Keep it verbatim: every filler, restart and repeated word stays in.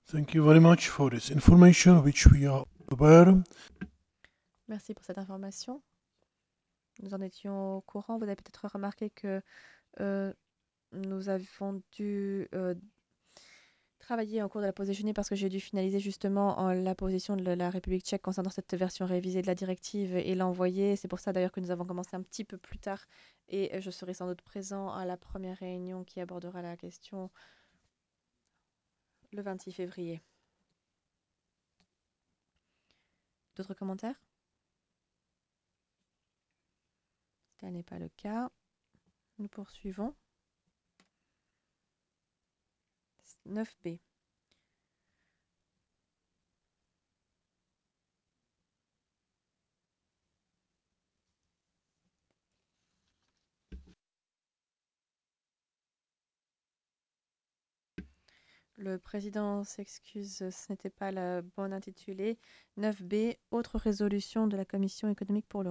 Thank you very much for this information, which we are aware. Merci pour cette information. Nous en étions au courant. Vous avez peut-être remarqué que euh, nous avons dû euh, travailler en cours de la pause déjeuner parce que j'ai dû finaliser justement en la position de la République tchèque concernant cette version révisée de la directive et l'envoyer. C'est pour ça d'ailleurs que nous avons commencé un petit peu plus tard et euh, je serai sans doute présent à la première réunion qui abordera la question le vingt-six février. D'autres commentaires? Tel n'est pas le cas. Nous poursuivons. neuf B. Le président s'excuse, ce n'était pas le bon intitulé. neuf B, autre résolution de la Commission économique pour le